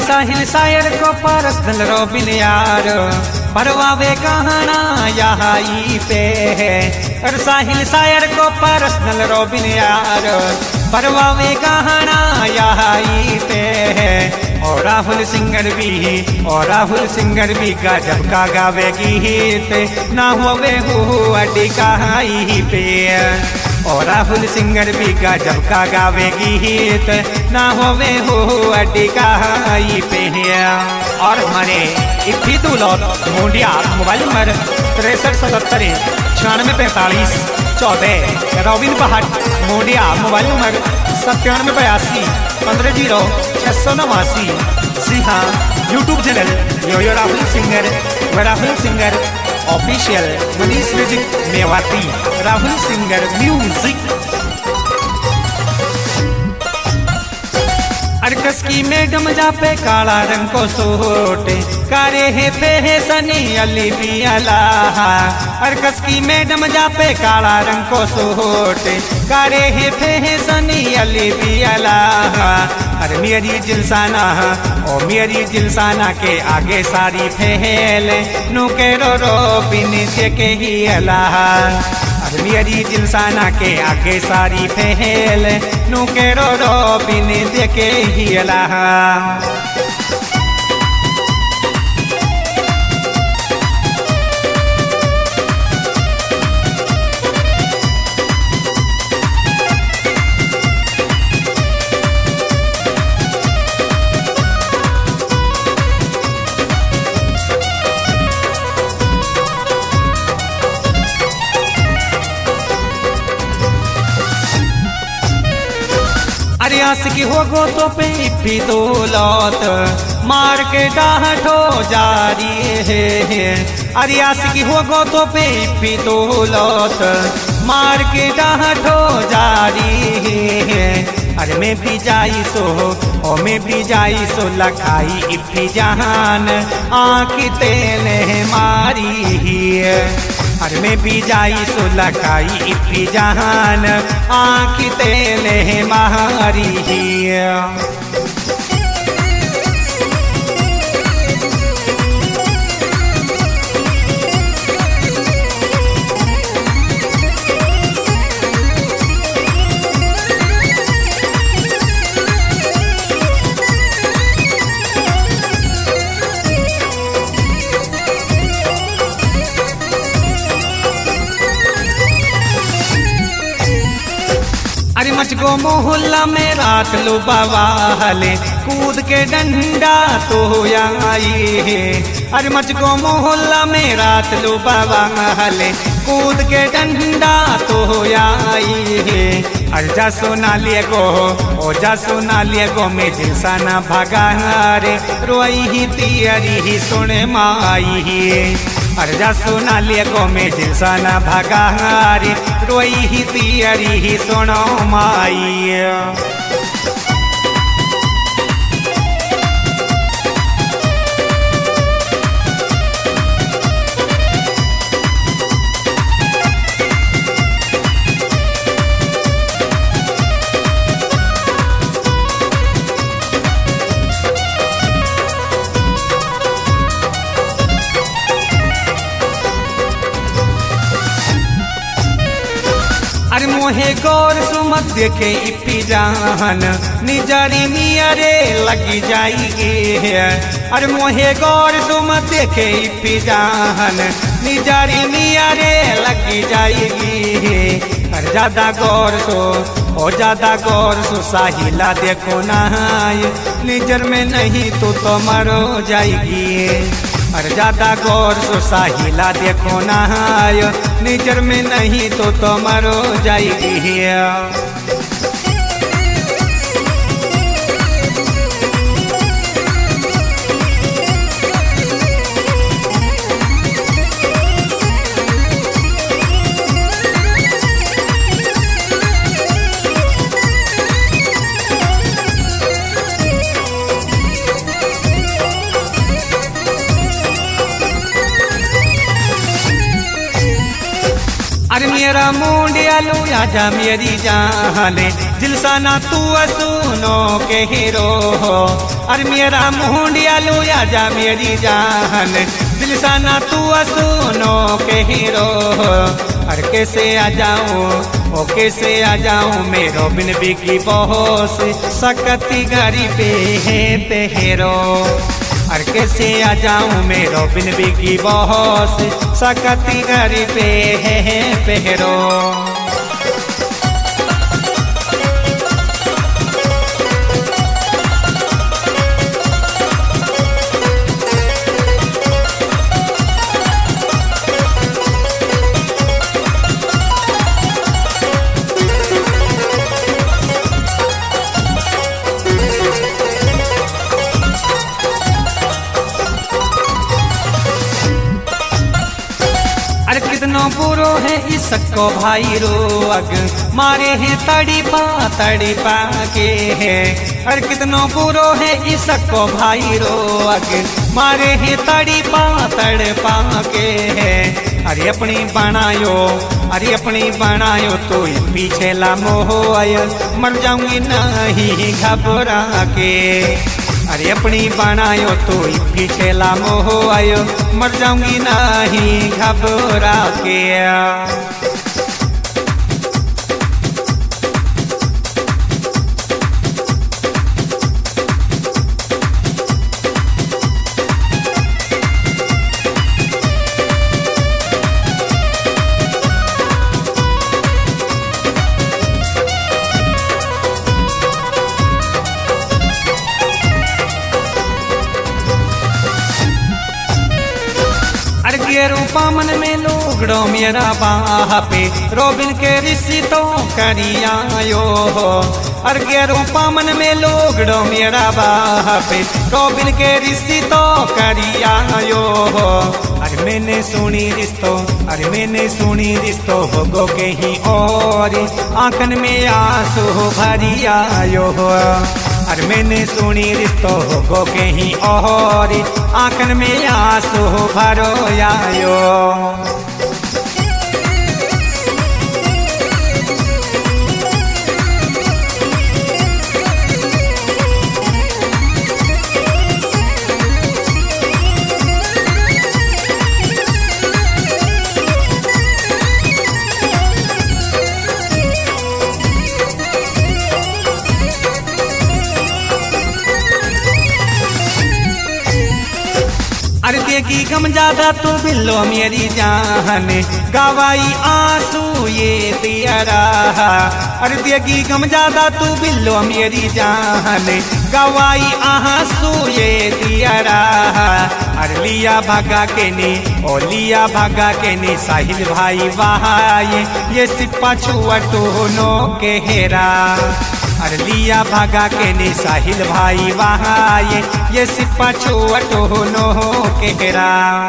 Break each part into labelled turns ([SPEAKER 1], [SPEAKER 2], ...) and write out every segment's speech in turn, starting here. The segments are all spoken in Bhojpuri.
[SPEAKER 1] साहिल शायर को पर्सनल रोबिन यार भरवावे कहाना यही पे है। और साहिल शायर को पर्सनल रोबिन यार भरवावे कहाना यही पे है। और राहुल सिंगर भी गजब का गावे गीत ना होवे अड्डी कहाई पे। और राहुल सिंगर भी गजब का गावे गीत ना होवे अड्डी कहाई पे। और हमारे इफ्फी दुलौत मोडिया मोबाइल नंबर 6377 9645 14। रॉबिन बहाट मोडिया मोबाइल नंबर 9782 15 689। जी हाँ, यूट्यूब चैनल यो Rahul singer official Manish music Mewati Rahul singer music. अर्कस की मैडम जा पे काला रंग को सूट कारे है पे है सनी अली भी अलाह। अर्कस की मैडम जा पे काला रंग को सूट कारे है पे है सनी अली भी अलाह। अरे मेरी जिलसाना के आगे सारी फैल नु के रो बिन के ही अलाह। अरे मेरी जिलसाना के आगे सारी फैल नु के रो बिन के ही अलाह। अरे आशिकी हो गो तो पे इफ्फी दौलत मार के डांटो जारी है। अरे आशिकी हो गो तो पे इफ्फी दौलत मार के डांटो जारी है। अरे मैं भी जाई सो लखाई इफ्फी जहान आँख तेने मारी है। अरे मैं भी जाई सो लखाई इफ्फी जहान आँख तेने मारी है। अरे मचको मोहल्ला में रात लो बवाले कूद के डंडा तो आई है। अरे मचको मोहल्ला में रात लो बवाले कूद के डंडा तो आई है। अरे जा सोना लिए गो में जिलसाना भगा रे रोई ही तियरी ही सुने माई है। अरे जा सोना लिए गो में जिलसाना भगा रे रोई ही तियरी ही सुनो माई। अरे मोहे गौर सुमत देखे इफ्फी जहान निजारी मियारे लगी जाएगी। अरे मोहे गौर सुमत देखे इफ्फी जहान निजारी मियारे लगी जाएगी। अरे ज्यादा गौर सो साहिला देखो नहाय निजर में नहीं तो मरो जाएगी। अरे ज्यादा गौर सो साहिला देखो नहाय निजर में नहीं तो मरो जाएगी। अरे मेरा मुंडिया लो आजा मेरी जान दिलसाना तू सुनो के हीरो हो, अरे मेरा मुंडिया लो आजा मेरी जान, दिलसाना तू सुनो के हीरो हो, अरे कैसे आ जाऊं ओ कैसे आ जाऊं मेरो बिन बिकी बॉस सकती घड़ी पे है पहरो, अरे कैसे आ जाऊं मेरो बिन बिकी बॉस सकती घड़ी पे है पहरो। अरे कितनो बुरो है इसको भाई रो अग मारे हैं तड़ी पा के है, अरे कितनो बुरो है इसको भाई रो अग मारे हैं तड़ी पा के है, अरे अपनी बनायो तो पीछे ला मोह आय मर जाऊंगी नहीं घबरा के, अरे अपनी बनायो तो पीछे ला मोह आयो मर जाऊंगी नहीं घबरा के। के रूपा मन में लोगड़ो मेरा बापे रोबिन के रिश्ती तो करियायो हो, अरे के रूपा मन में लोगड़ो मेरा बापे रोबिन के रिश्ती तो करियायो हो, अरे मैंने सुनी रिश्तो हो गो के ही और आंखन में आंसू भरी आयो हो, अरे मैंने सुनी रिश्तो हो गो के ही और आंखन में आंसू भरो आयो। अरे देगी गम ज्यादा तो बिल्लो मेरी जान गवाई आंसू ये तेरा, अरे देगी गम ज्यादा तू बिल्लो मेरी जान गवाई आंसू ये तेरा, अरे लिया भागा के नी साहिल भाई वहां ये सिपा छुआ टोनो के हेरा, अरे लिया भागा के नी साहिल भाई वहां ये सिपा छुआ टोनो के हेरा।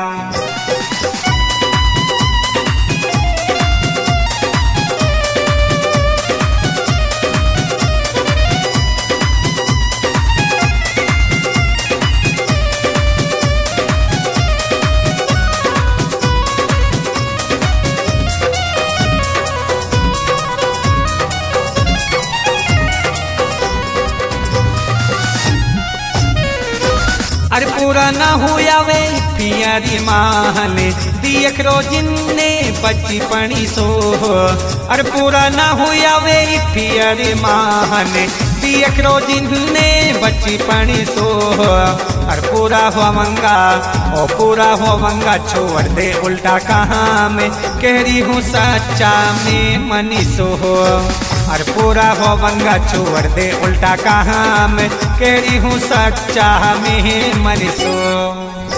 [SPEAKER 1] अरे पूरा ना हुआ वे पियारी माहने दियक रोजिन्ने बच्ची पड़ी सो, अरे पूरा ना हुआ वे पियारी माहने दियक रोजिन्ने बच्ची पड़ी सो, अरे पूरा हुआ मंगा छोड़ दे उल्टा कहाँ में कह रही हूँ सच्चा में मनीषो, अरे पूरा हो वंगा छोड़ दे उल्टा कहाँ में कह रही हूँ सच्चा में मनीषो।